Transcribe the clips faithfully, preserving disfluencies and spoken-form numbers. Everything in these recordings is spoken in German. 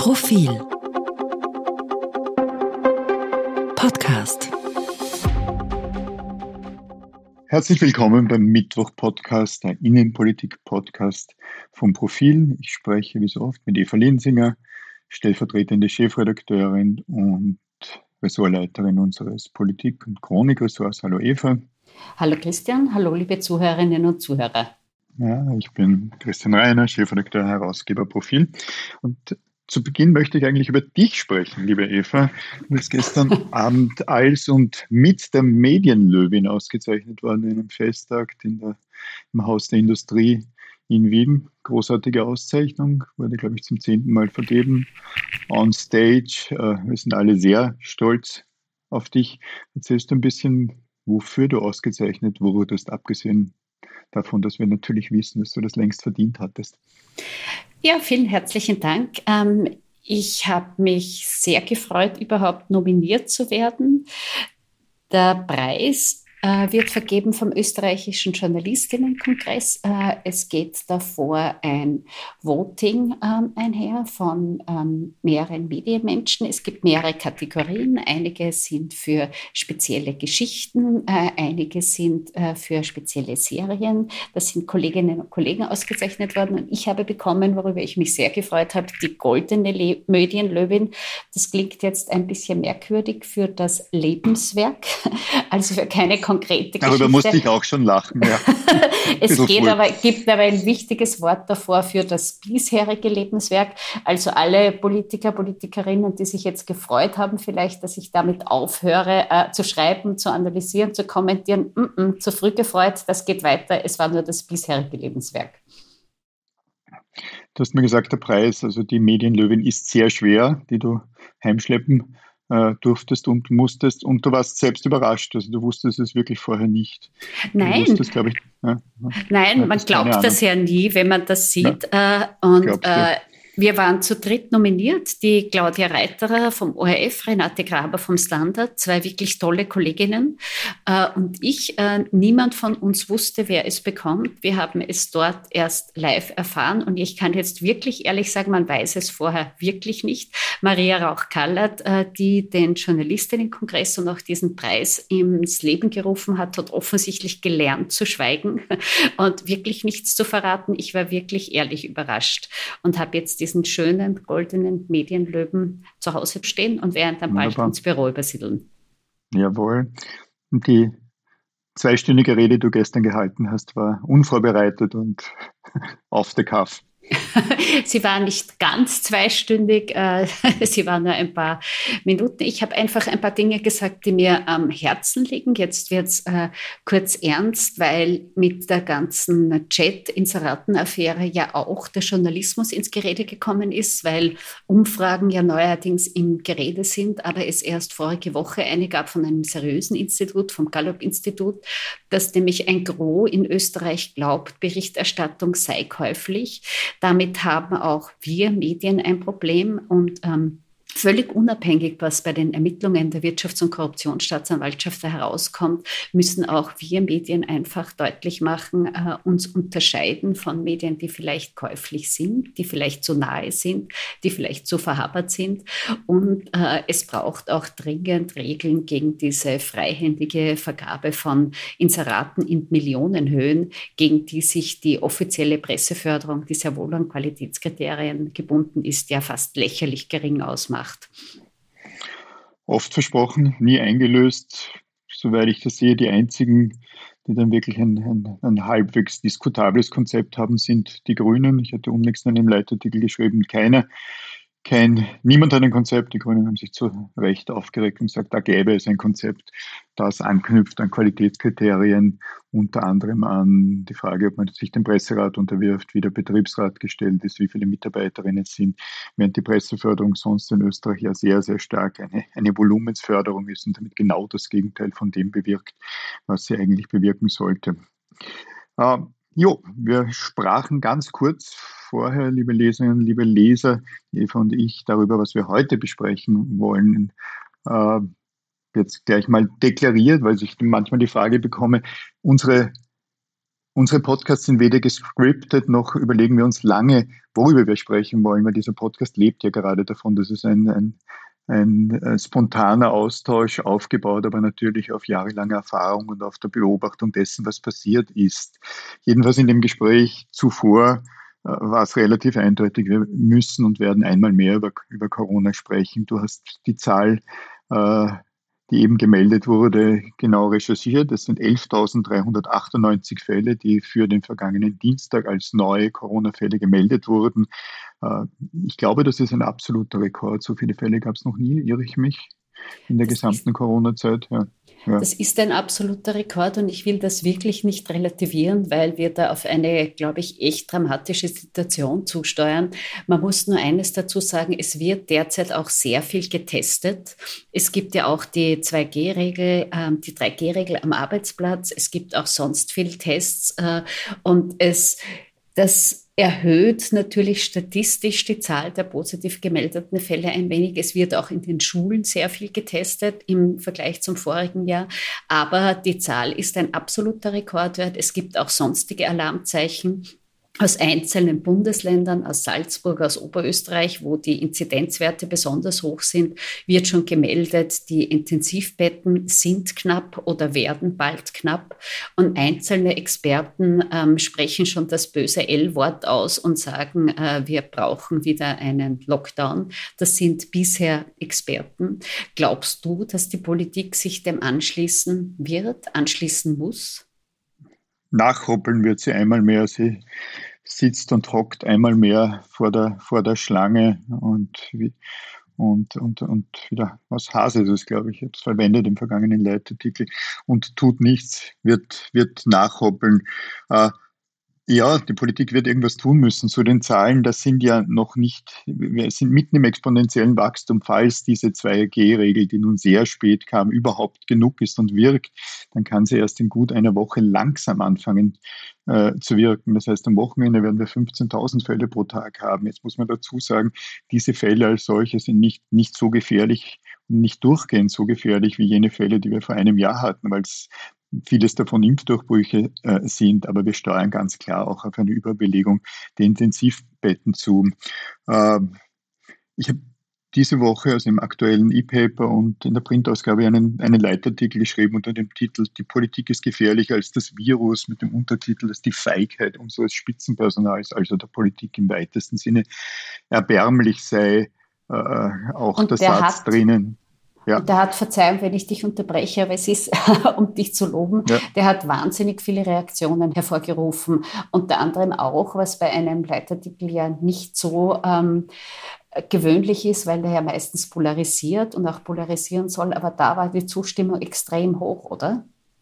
Profil Podcast. Herzlich willkommen beim Mittwoch-Podcast, der Innenpolitik-Podcast vom Profil. Ich spreche wie so oft mit Eva Linsinger, stellvertretende Chefredakteurin und Ressortleiterin unseres Politik- und Chronikressorts. Hallo Eva. Hallo Christian, hallo liebe Zuhörerinnen und Zuhörer. Ja, ich bin Christian Reiner, Chefredakteur, Herausgeber Profil. Und zu Beginn möchte ich eigentlich über dich sprechen, liebe Eva. Du bist gestern Abend als und mit der Medienlöwin ausgezeichnet worden in einem Festtag in der, im Haus der Industrie in Wien. Großartige Auszeichnung, wurde, glaube ich, zum zehnten Mal vergeben. On Stage, äh, wir sind alle sehr stolz auf dich. Erzählst du ein bisschen, wofür du ausgezeichnet wurdest, abgesehen davon, dass wir natürlich wissen, dass du das längst verdient hattest. Ja, vielen herzlichen Dank. Ähm, ich habe mich sehr gefreut, überhaupt nominiert zu werden. Der Preis äh, wird vergeben vom österreichischen Journalistinnenkongress. Äh, es geht davor ein Voting ähm, einher von ähm, mehreren Medienmenschen. Es gibt mehrere Kategorien. Einige sind für spezielle Geschichten, äh, einige sind äh, für spezielle Serien. Das sind Kolleginnen und Kollegen ausgezeichnet worden. Und ich habe bekommen, worüber ich mich sehr gefreut habe, die goldene Le- Medienlöwin. Das klingt jetzt ein bisschen merkwürdig für das Lebenswerk, also für keine konkrete Geschichte. Darüber musste ich auch schon lachen. Ja. Es geht aber, gibt aber ein wichtiges Wort davor für das bisherige Lebenswerk. Also alle Politiker, Politikerinnen, die sich jetzt gefreut haben, vielleicht, dass ich damit aufhöre äh, zu schreiben, zu analysieren, zu kommentieren, mm-mm, zu früh gefreut, das geht weiter. Es war nur das bisherige Lebenswerk. Du hast mir gesagt, der Preis, also die Medienlöwin, ist sehr schwer, die du heimschleppen äh, durftest und musstest. Und du warst selbst überrascht. Also du wusstest es wirklich vorher nicht. Nein. Du wusstest, glaube ich, ja, Nein, man glaubt das ja nie, wenn man das sieht. Ja, äh, und äh, wir waren zu dritt nominiert, die Claudia Reiterer vom O R F, Renate Graber vom Standard, zwei wirklich tolle Kolleginnen äh, und ich. Äh, niemand von uns wusste, wer es bekommt. Wir haben es dort erst live erfahren und ich kann jetzt wirklich ehrlich sagen, man weiß es vorher wirklich nicht. Maria Rauch-Kallert, äh, die den Journalistinnenkongress und auch diesen Preis ins Leben gerufen hat, hat offensichtlich gelernt zu schweigen und wirklich nichts zu verraten. Ich war wirklich ehrlich überrascht und habe jetzt diesen schönen goldenen Medienlöwen zu Hause stehen und werden dann bald ins Büro übersiedeln. Jawohl. Und die zweistündige Rede, die du gestern gehalten hast, war unvorbereitet und off the cuff. Sie war nicht ganz zweistündig, äh, sie war nur ein paar Minuten. Ich habe einfach ein paar Dinge gesagt, die mir am Herzen liegen. Jetzt wird es äh, kurz ernst, weil mit der ganzen Chat-Inseraten-Affäre ja auch der Journalismus ins Gerede gekommen ist, weil Umfragen ja neuerdings im Gerede sind, aber es erst vorige Woche eine gab von einem seriösen Institut, vom Gallup-Institut, dass nämlich ein Gros in Österreich glaubt, Berichterstattung sei käuflich. Damit haben auch wir Medien ein Problem und ähm, völlig unabhängig, was bei den Ermittlungen der Wirtschafts- und Korruptionsstaatsanwaltschaft herauskommt, müssen auch wir Medien einfach deutlich machen, äh, uns unterscheiden von Medien, die vielleicht käuflich sind, die vielleicht zu nahe sind, die vielleicht zu verhabert sind. Und äh, es braucht auch dringend Regeln gegen diese freihändige Vergabe von Inseraten in Millionenhöhen, gegen die sich die offizielle Presseförderung, die sehr wohl an Qualitätskriterien gebunden ist, ja fast lächerlich gering ausmacht. Oft versprochen, nie eingelöst. Soweit ich das sehe, die einzigen, die dann wirklich ein, ein, ein halbwegs diskutables Konzept haben, sind die Grünen. Ich hatte unlängst in einem Leitartikel geschrieben, keiner, kein, niemand hat ein Konzept. Die Grünen haben sich zu Recht aufgeregt und gesagt, da gäbe es ein Konzept, das anknüpft an Qualitätskriterien, unter anderem an die Frage, ob man sich dem Presserat unterwirft, wie der Betriebsrat gestellt ist, wie viele Mitarbeiterinnen es sind, während die Presseförderung sonst in Österreich ja sehr, sehr stark eine, eine Volumensförderung ist und damit genau das Gegenteil von dem bewirkt, was sie eigentlich bewirken sollte. Äh, jo, wir sprachen ganz kurz vorher, liebe Leserinnen, liebe Leser, Eva und ich, darüber, was wir heute besprechen wollen. Äh, jetzt gleich mal deklariert, weil ich manchmal die Frage bekomme, unsere Unsere Podcasts sind weder gescriptet, noch überlegen wir uns lange, worüber wir sprechen wollen, weil dieser Podcast lebt ja gerade davon, dass es ein, ein, ein, ein spontaner Austausch aufgebaut, aber natürlich auf jahrelange Erfahrung und auf der Beobachtung dessen, was passiert ist. Jedenfalls in dem Gespräch zuvor äh, war es relativ eindeutig, wir müssen und werden einmal mehr über, über Corona sprechen. Du hast die Zahl äh, die eben gemeldet wurde, genau recherchiert. Es sind elftausenddreihundertachtundneunzig Fälle, die für den vergangenen Dienstag als neue Corona-Fälle gemeldet wurden. Ich glaube, das ist ein absoluter Rekord. So viele Fälle gab es noch nie, irre ich mich, in der das gesamten Corona-Zeit. Ja. Ja. Das ist ein absoluter Rekord und ich will das wirklich nicht relativieren, weil wir da auf eine, glaube ich, echt dramatische Situation zusteuern. Man muss nur eines dazu sagen, es wird derzeit auch sehr viel getestet. Es gibt ja auch die zwei G Regel, äh, die drei G Regel am Arbeitsplatz. Es gibt auch sonst viel Tests äh, und es, das erhöht natürlich statistisch die Zahl der positiv gemeldeten Fälle ein wenig. Es wird auch in den Schulen sehr viel getestet im Vergleich zum vorigen Jahr. Aber die Zahl ist ein absoluter Rekordwert. Es gibt auch sonstige Alarmzeichen aus einzelnen Bundesländern, aus Salzburg, aus Oberösterreich, wo die Inzidenzwerte besonders hoch sind, wird schon gemeldet, die Intensivbetten sind knapp oder werden bald knapp. Und einzelne Experten ähm, sprechen schon das böse L-Wort aus und sagen, äh, wir brauchen wieder einen Lockdown. Das sind bisher Experten. Glaubst du, dass die Politik sich dem anschließen wird, anschließen muss? Nachhoppeln wird sie einmal mehr. Sie sitzt und hockt einmal mehr vor der, vor der Schlange und, und, und, und wieder was Hase ist es, glaube ich, ich habe es verwendet im vergangenen Leitartikel und tut nichts, wird, wird nachhoppeln. Äh, Ja, die Politik wird irgendwas tun müssen. Zu den Zahlen, das sind ja noch nicht, wir sind mitten im exponentiellen Wachstum. Falls diese zwei G Regel, die nun sehr spät kam, überhaupt genug ist und wirkt, dann kann sie erst in gut einer Woche langsam anfangen äh, zu wirken. Das heißt, am Wochenende werden wir fünfzehntausend Fälle pro Tag haben. Jetzt muss man dazu sagen, diese Fälle als solche sind nicht, nicht so gefährlich, nicht durchgehend so gefährlich wie jene Fälle, die wir vor einem Jahr hatten, weil es vieles davon Impfdurchbrüche äh, sind, aber wir steuern ganz klar auch auf eine Überbelegung der Intensivbetten zu. Ähm, ich habe diese Woche also im aktuellen E-Paper und in der Printausgabe einen, einen Leitartikel geschrieben unter dem Titel "Die Politik ist gefährlicher als das Virus", mit dem Untertitel, dass die Feigheit unseres Spitzenpersonals, also der Politik im weitesten Sinne, erbärmlich sei. Äh, auch und der, der Satz hat drinnen. Ja. Und der hat, Verzeihung, wenn ich dich unterbreche, aber es ist, um dich zu loben, ja. Der hat wahnsinnig viele Reaktionen hervorgerufen. Unter anderem auch, was bei einem Leitartikel ja nicht so ähm, gewöhnlich ist, weil der ja meistens polarisiert und auch polarisieren soll. Aber da war die Zustimmung extrem hoch, oder?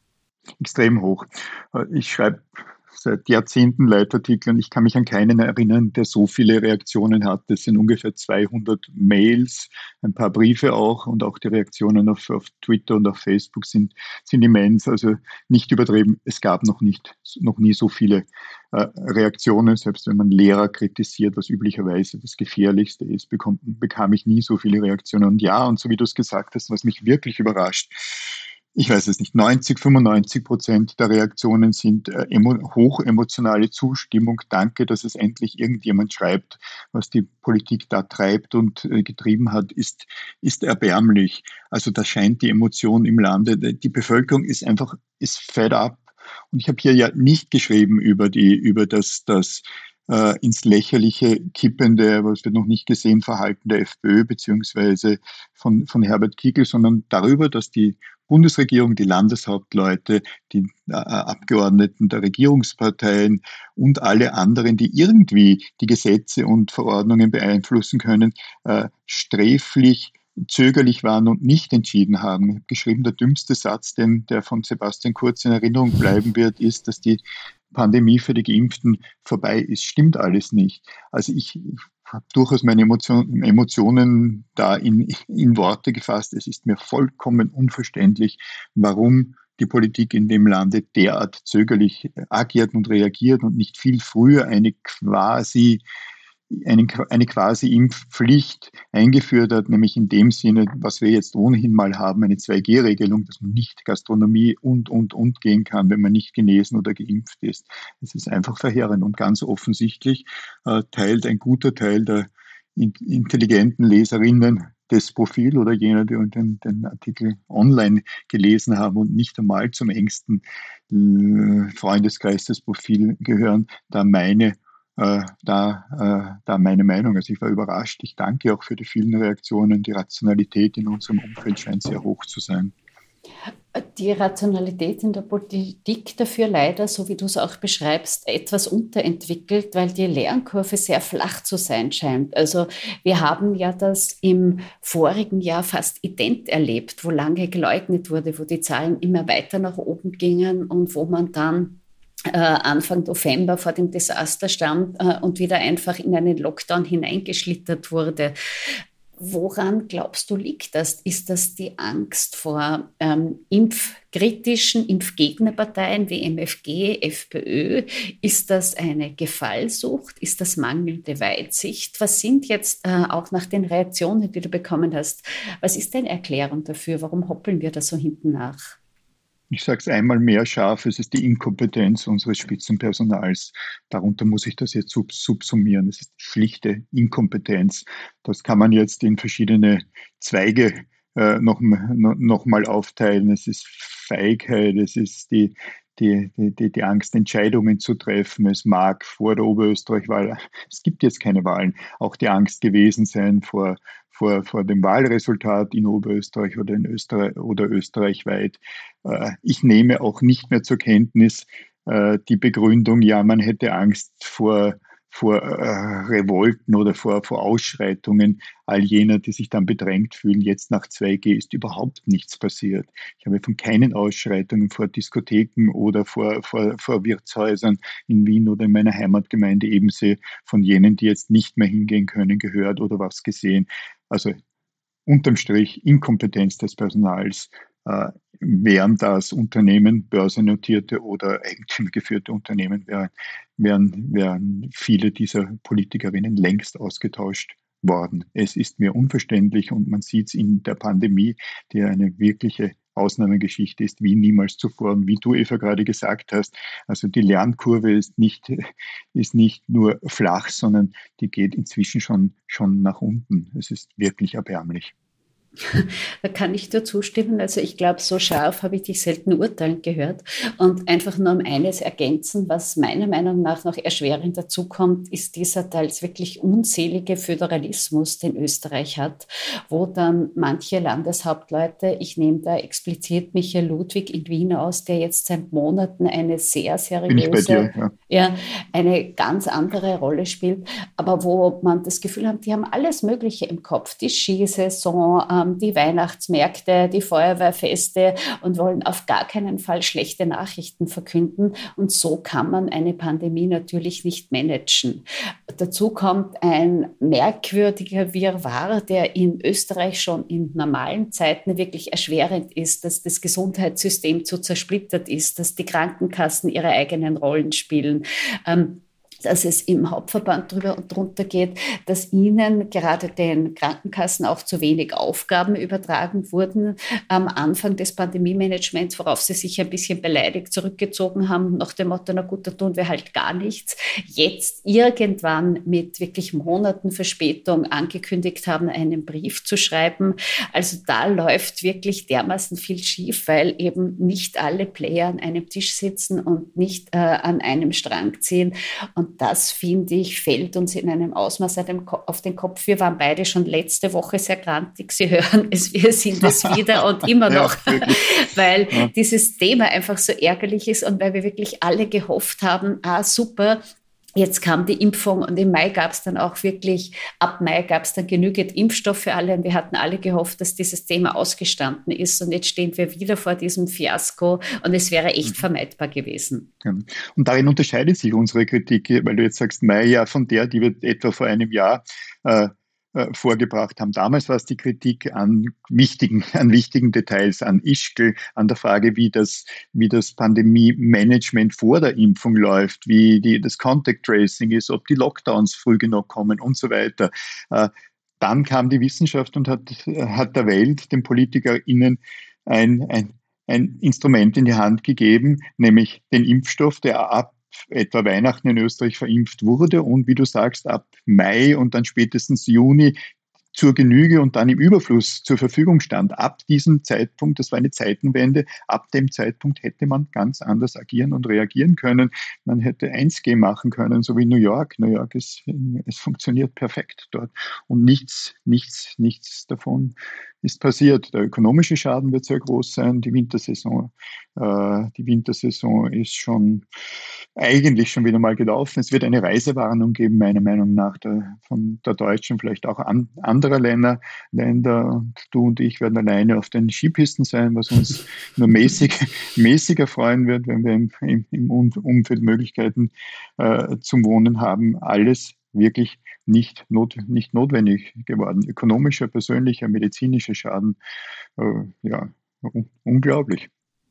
Extrem hoch. Ich schreibe seit Jahrzehnten Leitartikel und ich kann mich an keinen erinnern, der so viele Reaktionen hat. Das sind ungefähr zweihundert Mails, ein paar Briefe auch und auch die Reaktionen auf, auf Twitter und auf Facebook sind, sind immens. Also nicht übertrieben, es gab noch nicht, noch nie so viele äh, Reaktionen. Selbst wenn man Lehrer kritisiert, was üblicherweise das Gefährlichste ist, bekommt, bekam ich nie so viele Reaktionen. Und ja, und so wie du es gesagt hast, was mich wirklich überrascht, ich weiß es nicht, neunzig, fünfundneunzig Prozent der Reaktionen sind äh, emo- hochemotionale Zustimmung. Danke, dass es endlich irgendjemand schreibt, was die Politik da treibt und äh, getrieben hat, ist, ist erbärmlich. Also da scheint die Emotion im Lande, die Bevölkerung ist einfach, ist fed up. Und ich habe hier ja nicht geschrieben über die, über das, das äh, ins Lächerliche kippende, was wir noch nicht gesehen, Verhalten der FPÖ beziehungsweise von, von Herbert Kickl, sondern darüber, dass die Bundesregierung, die Landeshauptleute, die äh, Abgeordneten der Regierungsparteien und alle anderen, die irgendwie die Gesetze und Verordnungen beeinflussen können, äh, sträflich, zögerlich waren und nicht entschieden haben. Ich habe geschrieben, der dümmste Satz, den, der von Sebastian Kurz in Erinnerung bleiben wird, ist, dass die Pandemie für die Geimpften vorbei ist. Stimmt alles nicht. Also ich, ich habe durchaus meine Emotion, Emotionen da in, in Worte gefasst. Es ist mir vollkommen unverständlich, warum die Politik in dem Lande derart zögerlich agiert und reagiert und nicht viel früher eine quasi eine, eine quasi Impfpflicht eingeführt hat, nämlich in dem Sinne, was wir jetzt ohnehin mal haben, eine zwei G Regelung, dass man nicht Gastronomie und, und, und gehen kann, wenn man nicht genesen oder geimpft ist. Das ist einfach verheerend und ganz offensichtlich äh, teilt ein guter Teil der in, intelligenten Leserinnen das Profil oder jener, die den, den Artikel online gelesen haben und nicht einmal zum engsten äh, Freundeskreis des Profil gehören, da meine Äh, da, äh, da meine Meinung. Also ich war überrascht. Ich danke auch für die vielen Reaktionen. Die Rationalität in unserem Umfeld scheint sehr hoch zu sein. Die Rationalität in der Politik dafür leider, so wie du es auch beschreibst, etwas unterentwickelt, weil die Lernkurve sehr flach zu sein scheint. Also wir haben ja das im vorigen Jahr fast ident erlebt, wo lange geleugnet wurde, wo die Zahlen immer weiter nach oben gingen und wo man dann Anfang November vor dem Desaster stand und wieder einfach in einen Lockdown hineingeschlittert wurde. Woran glaubst du, liegt das? Ist das die Angst vor ähm, impfkritischen, Impfgegnerparteien wie M F G, FPÖ? Ist das eine Gefallsucht? Ist das mangelnde Weitsicht? Was sind jetzt äh, auch nach den Reaktionen, die du bekommen hast, was ist deine Erklärung dafür? Warum hoppeln wir da so hinten nach? Ich sage es einmal mehr scharf, es ist die Inkompetenz unseres Spitzenpersonals. Darunter muss ich das jetzt subsumieren. Es ist schlichte Inkompetenz. Das kann man jetzt in verschiedene Zweige äh, noch, noch mal aufteilen. Es ist Feigheit, es ist die, die, die, die Angst, Entscheidungen zu treffen. Es mag vor der Oberösterreich-Wahl, es gibt jetzt keine Wahlen, auch die Angst gewesen sein vor Vor, vor dem Wahlresultat in Oberösterreich oder in Österreich oder österreichweit. Ich nehme auch nicht mehr zur Kenntnis die Begründung, ja, man hätte Angst vor, vor Revolten oder vor, vor Ausschreitungen all jener, die sich dann bedrängt fühlen. Jetzt nach zwei G ist überhaupt nichts passiert. Ich habe von keinen Ausschreitungen vor Diskotheken oder vor, vor, vor Wirtshäusern in Wien oder in meiner Heimatgemeinde Ebensee von jenen, die jetzt nicht mehr hingehen können, gehört oder was gesehen. Also unterm Strich Inkompetenz des Personals. Äh, wären das Unternehmen, börsennotierte oder eigentümergeführte Unternehmen, wären, wären, wären viele dieser Politikerinnen längst ausgetauscht worden. Es ist mir unverständlich und man sieht es in der Pandemie, die eine wirkliche Ausnahmegeschichte ist, wie niemals zuvor. Und wie du, Eva, gerade gesagt hast, also die Lernkurve ist nicht, ist nicht nur flach, sondern die geht inzwischen schon, schon nach unten. Es ist wirklich erbärmlich. Da kann ich dir zustimmen. Also ich glaube, so scharf habe ich dich selten urteilen gehört. Und einfach nur um eines ergänzen, was meiner Meinung nach noch erschwerend dazukommt, ist dieser teils wirklich unselige Föderalismus, den Österreich hat, wo dann manche Landeshauptleute, ich nehme da explizit Michael Ludwig in Wien aus, der jetzt seit Monaten eine sehr seriöse, Bin ich bei dir, ja. Ja, eine ganz andere Rolle spielt, aber wo man das Gefühl hat, die haben alles Mögliche im Kopf, die Skisaison, die Weihnachtsmärkte, die Feuerwehrfeste und wollen auf gar keinen Fall schlechte Nachrichten verkünden. Und so kann man eine Pandemie natürlich nicht managen. Dazu kommt ein merkwürdiger Wirrwarr, der in Österreich schon in normalen Zeiten wirklich erschwerend ist, dass das Gesundheitssystem zu zersplittert ist, dass die Krankenkassen ihre eigenen Rollen spielen. Ähm, dass es im Hauptverband drüber und drunter geht, dass ihnen gerade den Krankenkassen auch zu wenig Aufgaben übertragen wurden am Anfang des Pandemie-Managements, worauf sie sich ein bisschen beleidigt zurückgezogen haben, nach dem Motto, na gut, da tun wir halt gar nichts. Jetzt irgendwann mit wirklich Monaten Verspätung angekündigt haben, einen Brief zu schreiben. Also da läuft wirklich dermaßen viel schief, weil eben nicht alle Player an einem Tisch sitzen und nicht äh, an einem Strang ziehen. Und das, finde ich, fällt uns in einem Ausmaß auf den Kopf. Wir waren beide schon letzte Woche sehr grantig. Sie hören es, wir sind es wieder und immer noch, ja, weil ja. dieses Thema einfach so ärgerlich ist und weil wir wirklich alle gehofft haben, ah super, jetzt kam die Impfung und im Mai gab es dann auch wirklich, ab Mai gab es dann genügend Impfstoff für alle und wir hatten alle gehofft, dass dieses Thema ausgestanden ist und jetzt stehen wir wieder vor diesem Fiasko und es wäre echt vermeidbar gewesen. Und darin unterscheidet sich unsere Kritik, weil du jetzt sagst, Mai ja von der, die wir etwa vor einem Jahr äh, äh, vorgebracht haben. Damals war es die Kritik an wichtigen, an wichtigen Details, an Ischgl, an der Frage, wie das, wie das Pandemie-Management vor der Impfung läuft, wie die, das Contact Tracing ist, ob die Lockdowns früh genug kommen und so weiter. Äh, dann kam die Wissenschaft und hat, hat der Welt, den PolitikerInnen, ein, ein, ein Instrument in die Hand gegeben, nämlich den Impfstoff, der ab etwa Weihnachten in Österreich verimpft wurde und wie du sagst, ab Mai und dann spätestens Juni zur Genüge und dann im Überfluss zur Verfügung stand. Ab diesem Zeitpunkt, das war eine Zeitenwende, ab dem Zeitpunkt hätte man ganz anders agieren und reagieren können. Man hätte eins G machen können, so wie New York. New York ist, es funktioniert perfekt dort. Und nichts, nichts, nichts davon ist passiert. Der ökonomische Schaden wird sehr groß sein. Die Wintersaison, äh, die Wintersaison ist schon eigentlich schon wieder mal gelaufen. Es wird eine Reisewarnung geben, meiner Meinung nach, der, von der Deutschen, vielleicht auch an, anderer Länder. Länder. Und du und ich werden alleine auf den Skipisten sein, was uns nur mäßig, mäßiger freuen wird, wenn wir im, im, im Umfeld Möglichkeiten äh, zum Wohnen haben. Alles wirklich nicht, not, nicht notwendig geworden. Ökonomischer, persönlicher, medizinischer Schaden, äh, ja, un- unglaublich.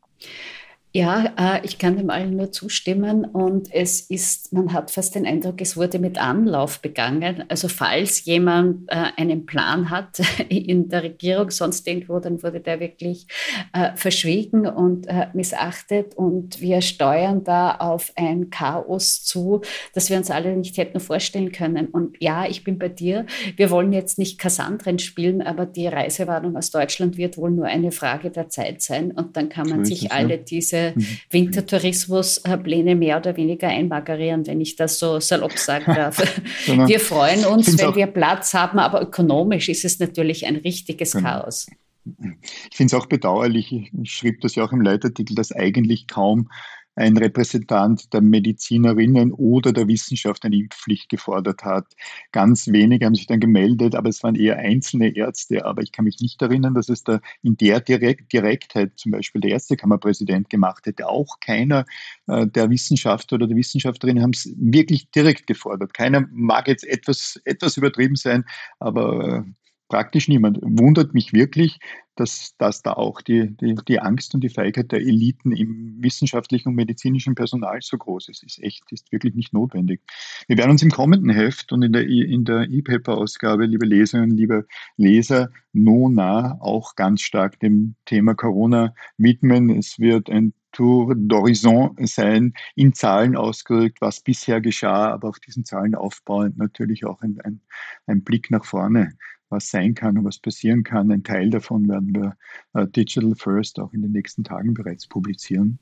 Ja, äh, ich kann dem allen nur zustimmen und es ist, man hat fast den Eindruck, es wurde mit Anlauf begangen. Also falls jemand äh, einen Plan hat in der Regierung, sonst irgendwo, dann wurde der wirklich äh, verschwiegen und äh, missachtet und wir steuern da auf ein Chaos zu, das wir uns alle nicht hätten vorstellen können. Und ja, ich bin bei dir, wir wollen jetzt nicht Kassandren spielen, aber die Reisewarnung aus Deutschland wird wohl nur eine Frage der Zeit sein und dann kann man So sich es, alle ja. diese Wintertourismuspläne mehr oder weniger einmagerieren, wenn ich das so salopp sagen darf. Genau. Wir freuen uns, wenn auch, wir Platz haben, aber ökonomisch ist es natürlich ein richtiges genau. Chaos. Ich finde es auch bedauerlich, ich schrieb das ja auch im Leitartikel, dass eigentlich kaum ein Repräsentant der Medizinerinnen oder der Wissenschaft eine Impfpflicht gefordert hat. Ganz wenige haben sich dann gemeldet, aber es waren eher einzelne Ärzte. Aber ich kann mich nicht erinnern, dass es da in der Direkt Direktheit zum Beispiel der Ärztekammerpräsident gemacht hätte. Auch keiner äh, der Wissenschaftler oder der Wissenschaftlerin haben es wirklich direkt gefordert. Keiner mag jetzt etwas, etwas übertrieben sein, aber äh, praktisch niemand. Wundert mich wirklich, dass, dass da auch die, die, die Angst und die Feigheit der Eliten im wissenschaftlichen und medizinischen Personal so groß ist. Ist echt, ist wirklich nicht notwendig. Wir werden uns im kommenden Heft und in der, in der E-Paper-Ausgabe, liebe Leserinnen, liebe Leser, nona auch ganz stark dem Thema Corona widmen. Es wird ein Tour d'Horizon sein, in Zahlen ausgedrückt, was bisher geschah, aber auf diesen Zahlen aufbauend natürlich auch ein, ein, ein Blick nach vorne, was sein kann und was passieren kann. Ein Teil davon werden wir uh, Digital First auch in den nächsten Tagen bereits publizieren.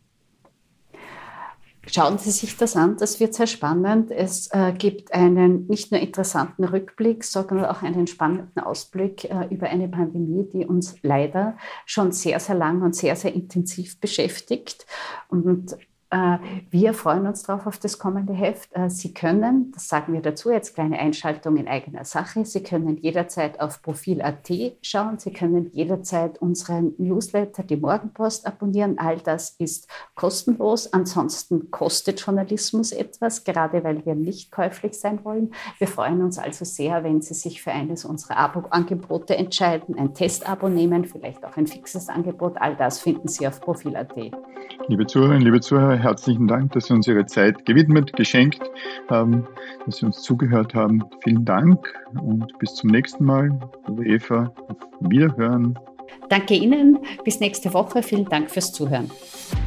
Schauen Sie sich das an, das wird sehr spannend. Es äh, gibt einen nicht nur interessanten Rückblick, sondern auch einen spannenden Ausblick äh, über eine Pandemie, die uns leider schon sehr, sehr lang und sehr, sehr intensiv beschäftigt. Und äh, wir freuen uns drauf auf das kommende Heft. Äh, Sie können, das sagen wir dazu, jetzt kleine Einschaltung in eigener Sache, Sie können jederzeit auf Profil Punkt at schauen, Sie können jederzeit unseren Newsletter, die Morgenpost, abonnieren. All das ist kostenlos. Ansonsten kostet Journalismus etwas, gerade weil wir nicht käuflich sein wollen. Wir freuen uns also sehr, wenn Sie sich für eines unserer Abo-Angebote entscheiden, ein Testabo nehmen, vielleicht auch ein fixes Angebot. All das finden Sie auf Profil Punkt at. Liebe Zuhörerinnen, liebe Zuhörer, herzlichen Dank, dass Sie uns Ihre Zeit gewidmet, geschenkt haben, dass Sie uns zugehört haben. Vielen Dank und bis zum nächsten Mal. Liebe Eva, auf Wiederhören. Danke Ihnen, bis nächste Woche. Vielen Dank fürs Zuhören.